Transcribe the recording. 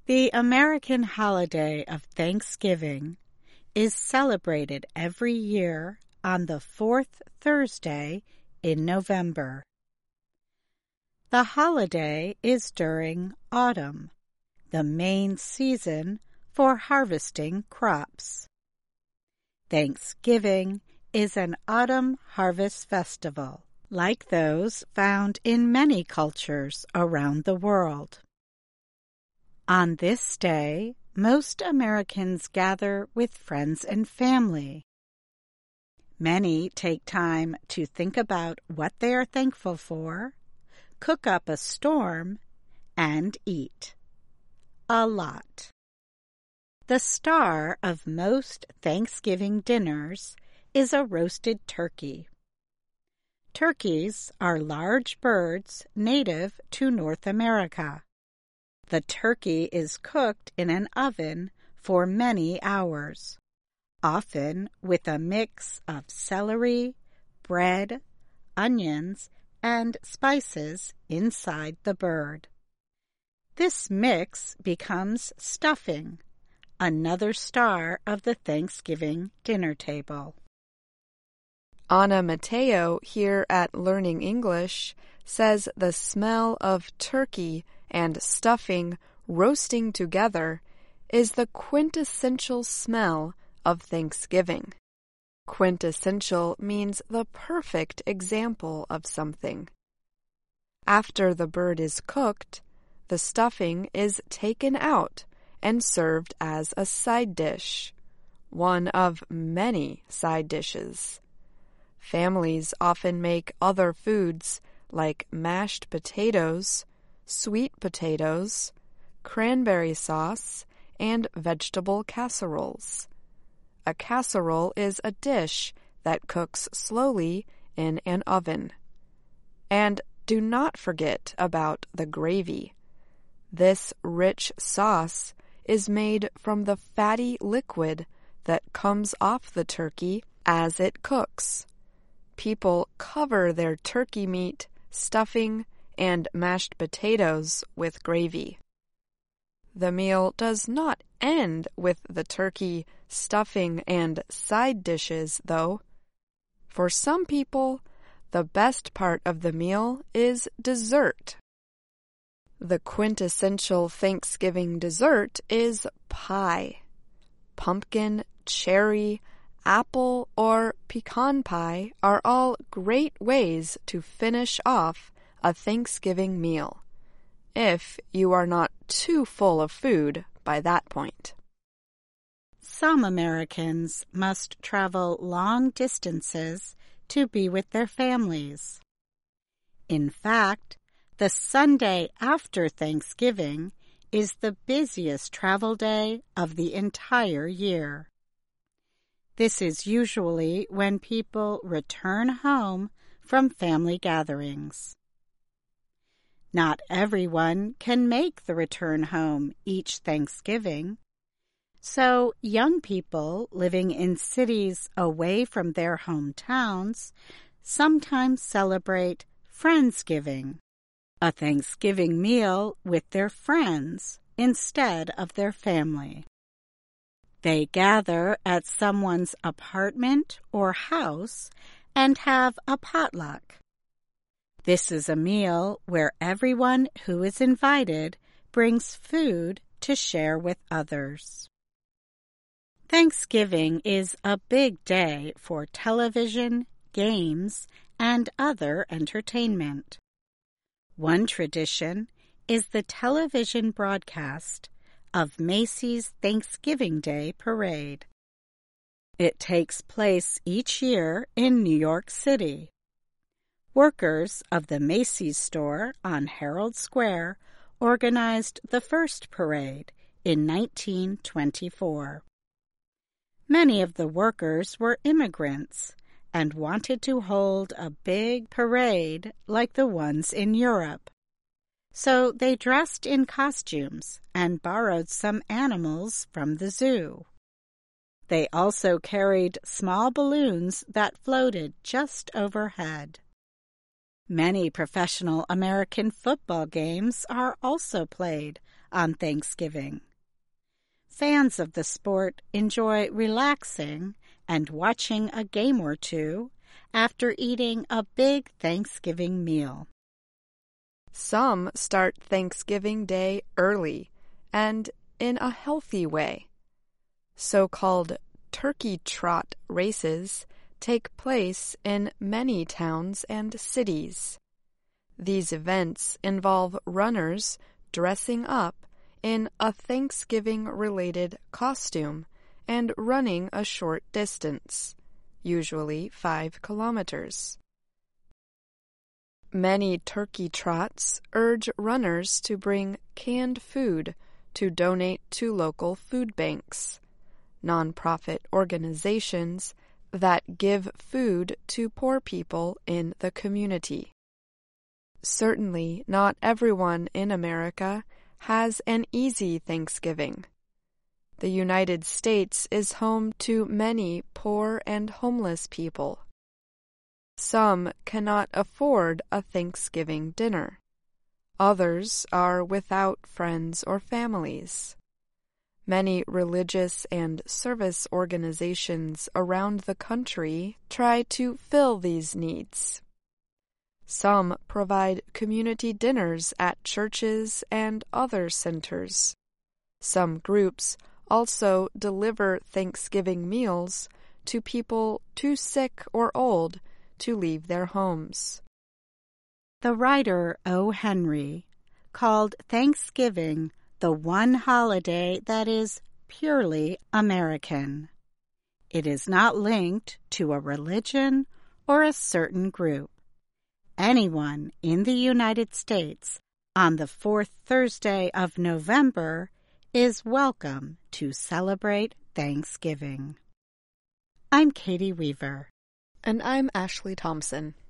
The American holiday of Thanksgiving is celebrated every year on the fourth Thursday in November. The holiday is during autumn, the main season for harvesting crops. Thanksgiving is an autumn harvest festival, like those found in many cultures around the world. On this day, most Americans gather with friends and family. Many take time to think about what they are thankful for, cook up a storm, and eat. A lot. The star of most Thanksgiving dinners is a roasted turkey. Turkeys are large birds native to North America. The turkey is cooked in an oven for many hours, often with a mix of celery, bread, onions, and spices inside the bird. This mix becomes stuffing, another star of the Thanksgiving dinner table. Anna Mateo here at Learning English says the smell of turkey and stuffing roasting together is the quintessential smell of Thanksgiving. Quintessential means the perfect example of something. After the bird is cooked, the stuffing is taken out and served as a side dish, one of many side dishes. Families often make other foods like mashed potatoes, sweet potatoes, cranberry sauce, and vegetable casseroles. A casserole is a dish that cooks slowly in an oven. And do not forget about the gravy. This rich sauce is made from the fatty liquid that comes off the turkey as it cooks. People cover their turkey meat, stuffing, and mashed potatoes with gravy. The meal does not end with the turkey, stuffing, and side dishes, though. For some people, the best part of the meal is dessert. The quintessential Thanksgiving dessert is pie. Pumpkin, cherry, apple, or pecan pie are all great ways to finish off a Thanksgiving meal, if you are not too full of food by that point. Some Americans must travel long distances to be with their families. In fact, the Sunday after Thanksgiving is the busiest travel day of the entire year. This is usually when people return home from family gatherings. Not everyone can make the return home each Thanksgiving, so young people living in cities away from their hometowns sometimes celebrate Friendsgiving, a Thanksgiving meal with their friends instead of their family. They gather at someone's apartment or house and have a potluck. This is a meal where everyone who is invited brings food to share with others. Thanksgiving is a big day for television, games, and other entertainment. One tradition is the television broadcast of Macy's Thanksgiving Day Parade. It takes place each year in New York City. Workers of the Macy's store on Herald Square organized the first parade in 1924. Many of the workers were immigrants and wanted to hold a big parade like the ones in Europe. So they dressed in costumes and borrowed some animals from the zoo. They also carried small balloons that floated just overhead. Many professional American football games are also played on Thanksgiving. Fans of the sport enjoy relaxing and watching a game or two after eating a big Thanksgiving meal. Some start Thanksgiving Day early and in a healthy way. So-called turkey trot races take place in many towns and cities. These events involve runners dressing up in a Thanksgiving-related costume and running a short distance, usually 5 kilometers. Many turkey trots urge runners to bring canned food to donate to local food banks, nonprofit organizations that give food to poor people in the community. Certainly, not everyone in America has an easy Thanksgiving. The United States is home to many poor and homeless people. Some cannot afford a Thanksgiving dinner. Others are without friends or families. Many religious and service organizations around the country try to fill these needs. Some provide community dinners at churches and other centers. Some groups also deliver Thanksgiving meals to people too sick or old to leave their homes. The writer O. Henry called Thanksgiving the one holiday that is purely American. It is not linked to a religion or a certain group. Anyone in the United States on the fourth Thursday of November is welcome to celebrate Thanksgiving. I'm Katie Weaver. And I'm Ashley Thompson.